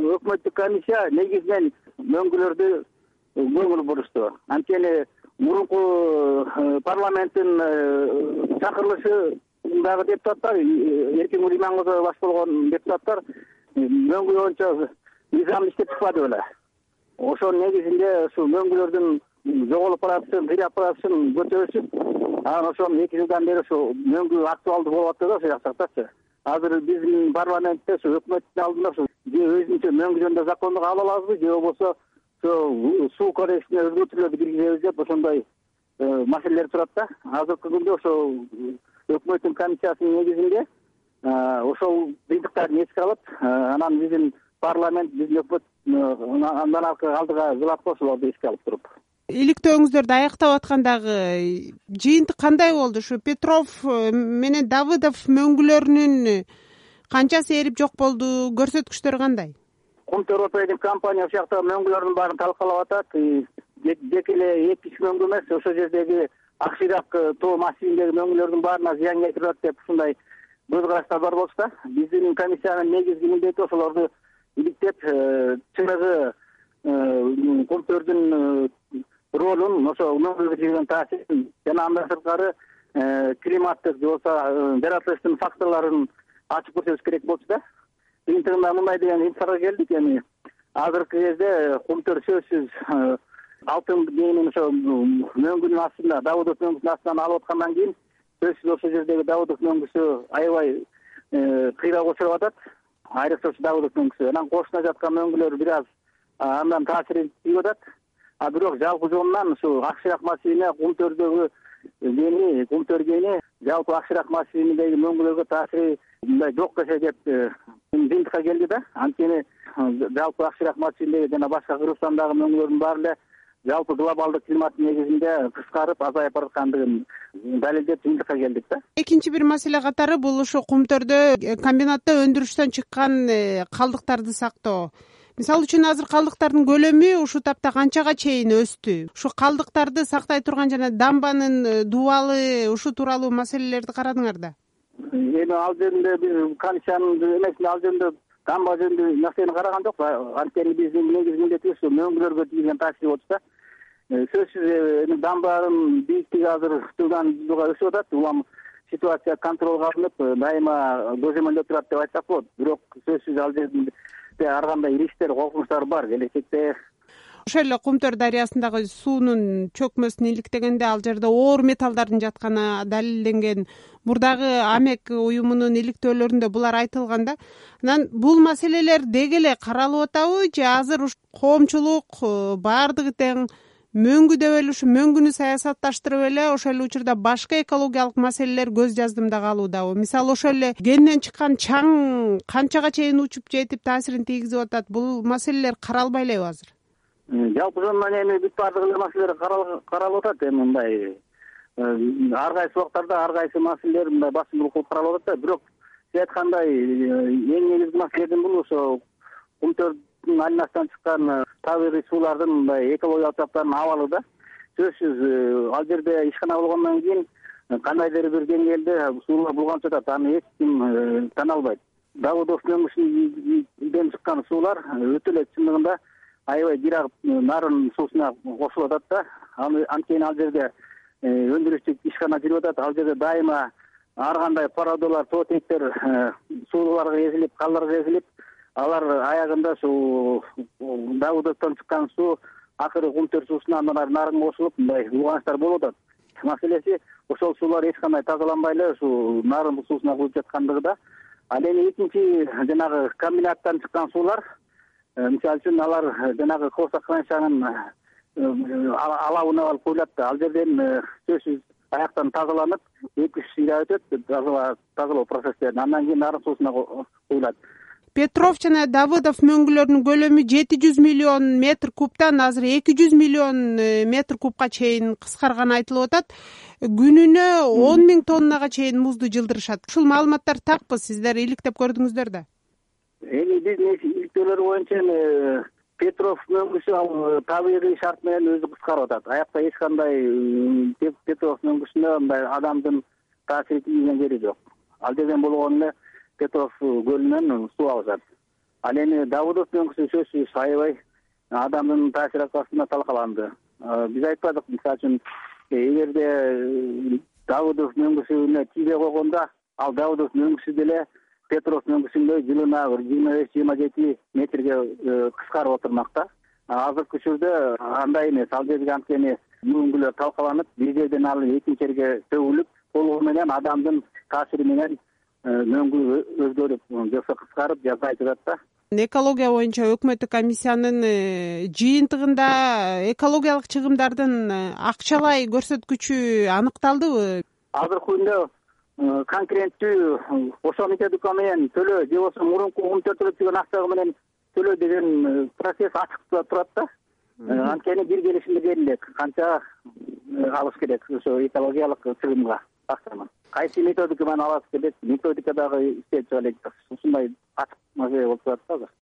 өкмөттүк комиссия негизинен мөңгүлөрдү көңүл бурушту. Анткени мурунку парламенттин чакырылышындагы депутаттар, Эркин Имангулова баш болгон депутаттар мөңгү боюнча мыйзам иштеп чыкпады беле. Ошонун негизинде ушу мөңгүлөрдүн жоголуп баратышын, кыйрап баратышын көчөрүшүп, анан ошол 2 жылдан бери ушу мөңгү актуалдуу болуп атты да ошол жактачы. Азыр биздин парламентте ушу өкмөттүн алдында ушу же өзүнчө мөңгү жөнүндө законду кабыл алабызбы, же болбосо суу кодексине өзгөртүүлөрдү киргизебиз деп ошондой маселелер турат да. Азыркы күндө ошол өкмөттүн комиссиясынын негизинде ошол кыйынтыктарды эске алып, анан биздин парламент, биздин өкмөт андан аркы алдыга жылат ошолорду эске алып туруп. Иликтөөңүздөрдү аяктап аткандагы жыйынтык кандай болду? Ушу Петров менен Давыдов мөңгүлөрүнүн канчасы эрип жок болду? Көрсөткүчтөр кандай? Кумтөр оперативдик компания ошол жакта мөңгүлөрдүн баарын талкалап атат. Жеке эле 2 мөңгү эмес, ошол жердеги Акширак тоо массивиндеги мөңгүлөрдүн баарына зыян келтирип атат деп ушундай көз караштар бар болчу да. Биздин комиссиянын негизги милдети ошолорду иликтеп, чыныгы кумтөрдүн ролун, ошо мөңгүлөргө тийген таасирин жана андан сырткары климаттык же болбосо жаратылыштын факторлорун ачып көрсөтүш керек болчу да. Кыйынтыгында мындай деген инсарга келдик, эми азыркы кезде кумтөр сөзсүз алтын деңинин ошо мөңгүнүн астында, Давыдов мөңгүсүнүн астынан алып аткандан кийин сөзсүз ошол жердеги Давыдов мөңгүсү аябай кыйроого учурап атат. Айрыкча ошо Давыдов мөңгүсү. Анан кошуна жаткан мөңгүлөр бир аз андан таасирин тийип атат. Бирок жалпы жонунан ушу Акширак массивине кумтөрдөгү кумтөр кени жалпы Акширак массивиндеги мөңгүлөргө таасири мындай жок десе деп жыйынтыкка келди да. Анткени жалпы Акширак массивиндеги жана башка Кыргызстандагы мөңгүлөрдүн баары эле жалпы глобалдык климаттын негизинде кыскарып, азайып бараткандыгын далилдеп жыйынтыкка келдик да. Экинчи бир маселе катары бул ушу кумтөрдө комбинатта өндүрүштөн чыккан калдыктарды сактоо. Мисалы үчүн азыр калдыктардын көлөмү ушул тапта канчага чейин өстү? Ушу калдыктарды сактай турган жана дамбанын дубалы, ушул тууралуу маселелерди карадыңар да? Эми ал жеринде биз комиссиянын эмесинде ал жеринде дамба жөнүндө нерсени караган жок. Анткени биздин негизги милдетибиз мөңгүлөргө тийген таасир болчу да. Сөзсүз дамбанын бийиктиги азыр жылдан жылга өсүп атат. Улам ситуация контролго алынып, дайыма көзөмөлдө турат деп айтсак болот. Бирок сөзсүз ал жерде ар кандай рисктер, коркунучтар бар. Келечекте ошол эле Кумтөр дарыясындагы суунун чөкмөсүн иликтегенде ал жерде оор металлдардын жатканы далилденген. Мурдагы АМЕК уюмунун иликтөөлөрүндө булар айтылган да. Анан бул маселелер деги эле каралып атабы же азыр коомчулук баардыгы тең мөңгү деп эле ушу мөңгүнү саясатташтырып эле ошол эле учурда башка экологиялык маселелер көз жаздымда калуудабы? Мисалы ошол эле кенден чыккан чаң канчага чейин учуп жетип таасирин тийгизип атат? Бул маселелер каралбай элеби азыр? Жалпы жонунан эми бүт баардык эле маселелер каралып атат. Эми мындай ар кайсы убактарда ар кайсы маселелер мындай басымдуулук кылып каралып атат да. Бирок сиз айткандай эң негизги маселеден бул ошо кумтөрдүн айнасынан чыккан табигый суулардын мындай экологиялык таптардын абалы да. Сөзсүз ал жерде ишкана болгондон кийин кандайдыр бир деңгээлде суулар булганып жатат. Аны эч ким тана албайт. Давыдов мөңгүсүнөн чыккан суулар өтө эле чындыгында аябай бир агып нарын суусуна кошулуп атат да. Анткени ал жерде өндүрүштүк ишкана жүрүп атат. Ал жерде дайыма ар кандай породалар, тоотектер сууларга эзилип, калдарга эзилип, алар аягында ушул Давыдовдон чыккан суу акыры кумтөр суусуна андан ары нарынга кошулуп, мындай булганыштар болуп атат. Маселеси ошол суулар эч кандай тазаланбай эле ушул нарын суусуна куюп жаткандыгы да. Ал эми экинчи жанагы комбинаттан чыккан суулар, мисалы үчүн алар жанагы Косокранчанын алабына барып куюлат да. Ал жерден сөзсүз аяктан тазаланып, 2-3 ай өтөт тазалоо процесстерин. Андан кийин нарын суусуна куюлат. Петров жана Давыдов мөңгүлөрүнүн көлөмү 700 миллион метр кубтан азыр 200 миллион метр кубка чейин кыскарганы айтылып атат. Күнүнө 10 000 тоннага чейин музду жылдырышат. Ушул маалыматтар такпы? Сиздер иликтеп көрдүңүздөр да? Эми биздин иликтөөлөр боюнча Петров мөңгүсү ал табигый шарт менен өзү кыскарып атат. Аякта эч кандай Петров мөңгүсүнө мындай адамдын таасири тийген жери жок. Ал жерден болгону эле Петров көлүнөн суу алышат. Ал эми Давудовдун өңкүсү сөзсүз аябай адамдын таасир астында талкаланды. Биз айтпадык, мисалы үчүн эгерде Давудовдун өңкүсүнө тийбей койгондо, ал Давудовдун өңкүсү деле Петровдун өңкүсүндөй жылына 25-27 метрге кыскарып отурмак да. Азыркы учурда андай эмес, ал жерге анткени мөңгүлөр талкаланып, бир жерден ал экинчи жерге төгүлүп, толугу менен адамдын таасири менен мөңгү өзгөрүп, жоксо кыскарып жабай жатат да. Экология боюнча өкмөттүк комиссиянын жыйынтыгында экологиялык чыгымдардын акчалай көрсөткүчү аныкталдыбы? Азыркы күндө конкреттүү ошол методика менен төлөө же болбосо мурунку умтөлтүрүп жүргөн акча менен төлөө деген процесс ачык турат да. Анткени бир келишимге келдик, канча алыш керек ошо экологиялык чыгымга акчаны. Кайсы методика менен алабыз деп методика дагы иштеп чыга элек. Ушундай ачык маселе болуп турат да.